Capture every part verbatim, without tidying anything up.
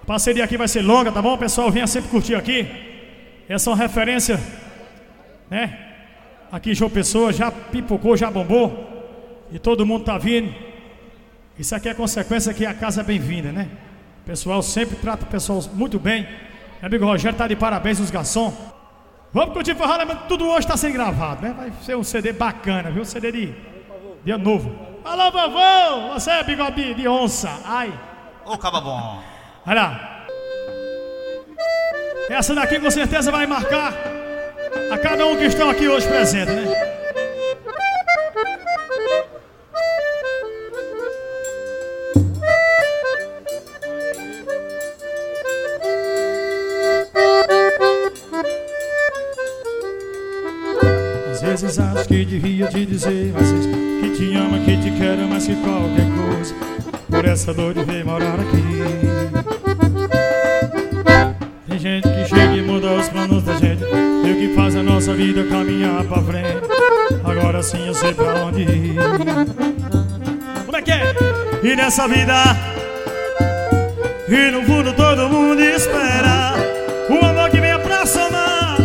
parceria aqui vai ser longa, tá bom? O pessoal venha sempre curtir aqui. Essa é uma referência, né? Aqui em João Pessoa, já pipocou, já bombou. E todo mundo tá vindo. Isso aqui é consequência que a casa é bem-vinda, né? O pessoal sempre trata o pessoal muito bem. Meu amigo Rogério tá de parabéns, os garçons. Vamos curtir forró, mas tudo hoje tá sendo gravado, né? Vai ser um C D bacana, viu? Um C D de dia novo. Alô, vovô! Você é bigode de onça. Ai. Ô, caba bom. Olha lá. Essa daqui com certeza vai marcar a cada um que estão aqui hoje presente, né? Às vezes acho que devia te dizer, mas que te ama, que te quero mais que qualquer coisa. Por essa dor de ver morar aqui. Tem gente que chega e muda os planos da gente, e o que faz a nossa vida caminhar pra frente. Agora sim eu sei pra onde ir. Como é que é? E nessa vida, e no fundo todo mundo espera o amor que venha pra somar,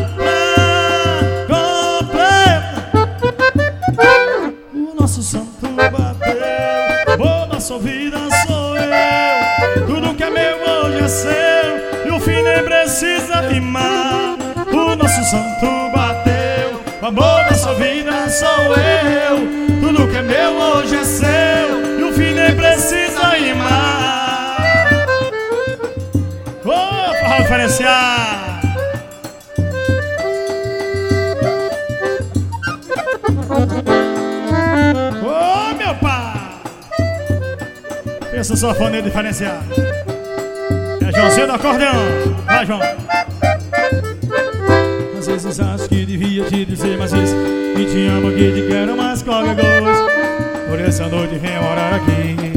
pra completar. O nosso santo bateu, oh, nossa vida sou eu. Tudo que é meu hoje é seu, e o fim nem precisa rimar. O nosso santo bateu, o amor da sua vida sou eu. Tudo que é meu hoje é seu, e o fim nem precisa rimar. Oh, para referenciar. Oh, meu pai. Pensa só fone diferenciado. É Joãozinho do acordeão. Vai, João. Às vezes acho que devia te dizer, mas isso, que te amo, que te quero mais qualquer coisa. Por essa noite vem morar aqui.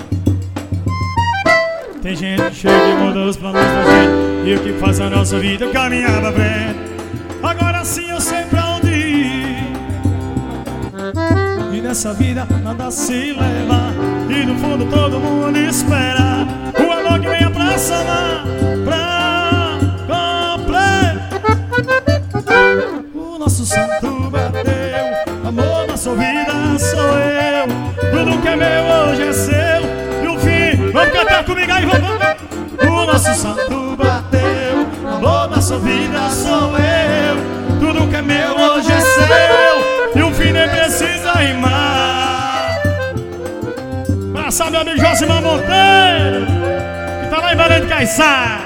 Tem gente que chega e muda os planos da gente, e o que faz a nossa vida caminhar pra frente. Agora sim eu sei pra onde ir. E nessa vida nada se leva, e no fundo todo mundo espera o amor que venha pra somar, pra completar. O nosso santo bateu, amor da sua vida sou eu. Tudo que é meu hoje é seu, e o fim, vamos cantar comigo aí, vamos, vamos. O nosso santo bateu, amor da sua vida sou eu. Tudo que é meu hoje é seu, e o fim nem precisa rimar. Abraçar meu amigo Josimar Monteiro, que tá lá em Belém de Caiçá.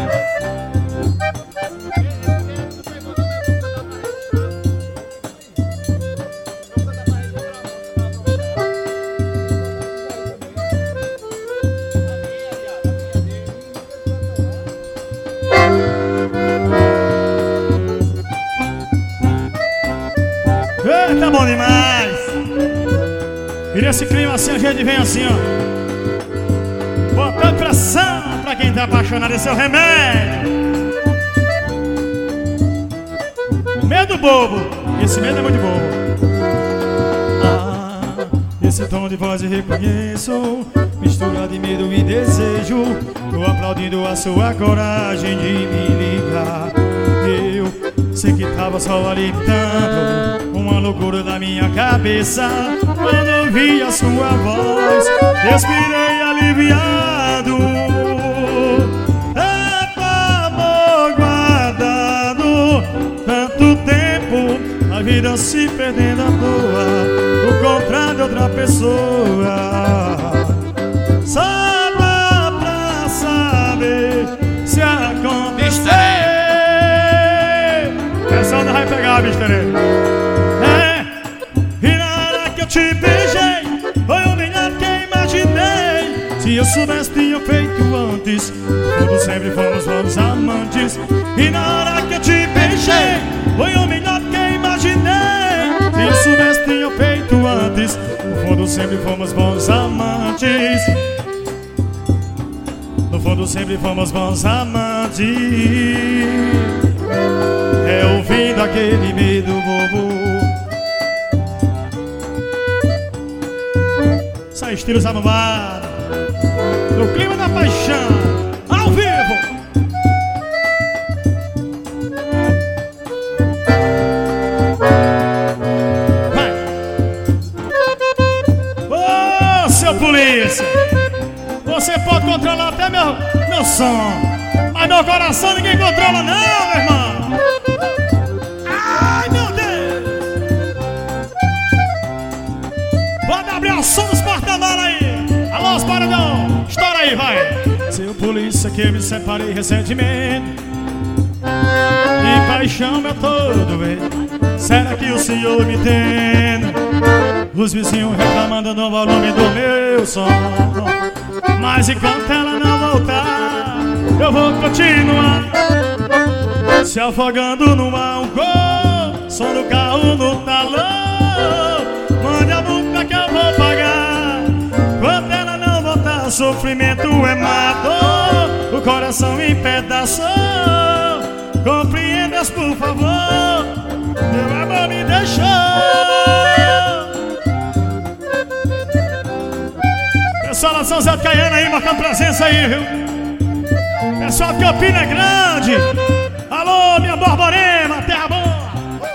Tá bom demais. E nesse clima assim a gente vem assim, ó, botando pressão pra quem tá apaixonado. Esse é o remédio. Medo bobo. Esse medo é muito bobo. Ah, esse tom de voz eu reconheço, mistura de medo e desejo. Tô aplaudindo a sua coragem de me ligar. Eu sei que tava só alimentando uma loucura na minha cabeça. Quando eu vi a sua voz, respirei aliviado. É amor guardado, tanto tempo, a vida se perdendo à toa, o contrário de outra pessoa. Só dá pra saber se acontecer. Essa onda vai pegar, mister. Te beijei, foi o melhor que imaginei. Se eu soubesse tinha feito antes, todos sempre fomos bons amantes. E na hora que eu te beijei, foi o melhor que imaginei. Se eu soubesse tinha feito antes, no fundo sempre fomos bons amantes. No fundo sempre fomos bons amantes. É ouvindo aquele medo bobo. Estilo Zamambara, no clima da paixão, ao vivo. meu som. Mas meu coração ninguém controla não, meu irmão. Ai, meu Deus. Pode abrir o som dos porta-malas aí. Alô, os paradão. Estoura aí, vai. Seu polícia que eu me separei recentemente. De paixão eu tô doente. Será que o senhor me entende? Os vizinhos reclamando do volume do meu som. Mas enquanto ela não voltar, eu vou continuar se afogando no álcool, som do carro no talão. Mande a multa que eu vou pagar. Quando ela não voltar, sofrimento é mato, o coração em pedaços. Compreendas, por favor, meu amor me deixou. Pessoal da São Zé de Caiana aí, marcando presença aí, viu? Pessoal de Campina Grande. Alô, minha Borborema, terra boa.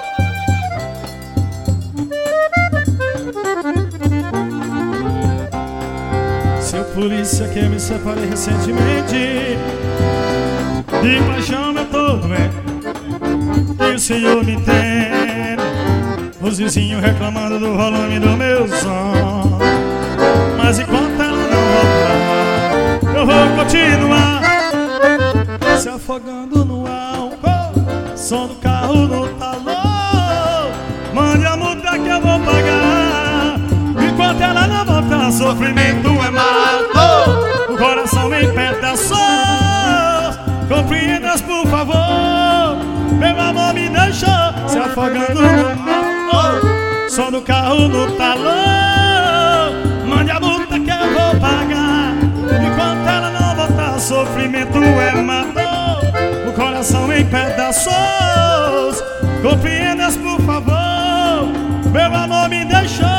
Seu polícia que eu me separei recentemente. De paixão eu tô doente. E o senhor me entende. Os vizinhos reclamando do volume do meu som. Mas enquanto ela não voltar, eu vou continuar se afogando no álcool, som do carro no talão. Mande a multa que eu vou pagar. Enquanto ela não voltar, sofrimento é mato, o coração em pedaços. Compreendas, por favor, meu amor me deixou se afogando no álcool, som do carro no talão. Mande a multa que eu vou pagar. Enquanto ela não voltar, sofrimento é matou, o coração em pedaços. Compreendas, por favor, meu amor me deixou.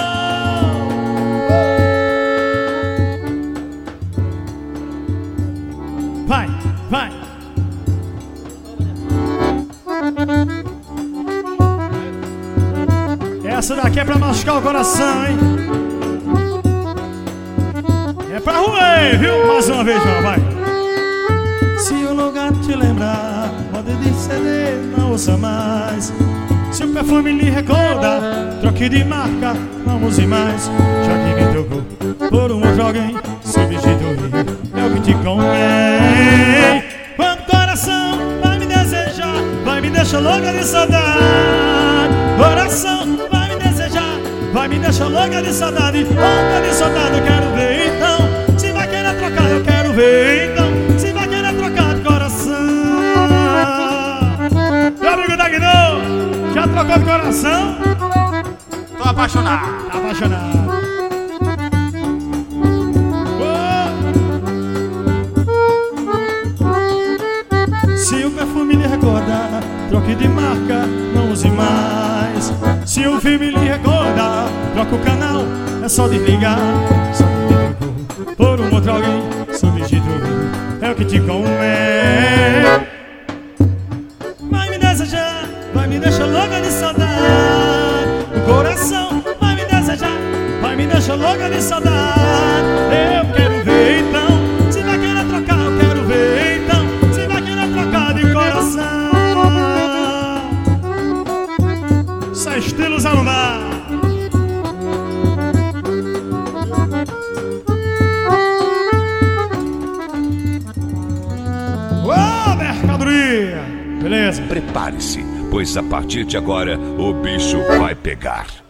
Vai, vai. Essa daqui é pra machucar o coração, hein? É pra roer, viu? Mais uma vez, João, vai. Se o lugar te lembrar, pode de C D, não ouça mais. Se o perfume lhe recorda, troque de marca, não use mais. Já que me trocou por um outro alguém, substituir é o que te convém. Quando o coração vai me desejar, vai me deixar louca de saudade. Coração vai me desejar, vai me deixar louca de saudade. Louca de saudade, eu quero ver então. Se vai querer trocar, eu quero ver então. Se vai querer trocar de coração. Meu amigo Dagnão, já trocou de coração? Tô apaixonado. Tá apaixonado. Oh. Se o perfume lhe recordar, troque de marca, não use mais. Se o filme lhe recordar, troca o canal, é só desligar. Só me trocou por um outro alguém, substituir é o que te convém. Vai me desejar, vai me deixar louca de saudade. O coração vai me desejar, vai me deixar louca de saudade. Eu quero ver então, se vai querer trocar, eu quero ver então. Se vai querer trocar de coração. Isso é estilo Zé Lumar. Ô, mercadoria! Beleza? Prepare-se, pois a partir de agora o bicho vai pegar.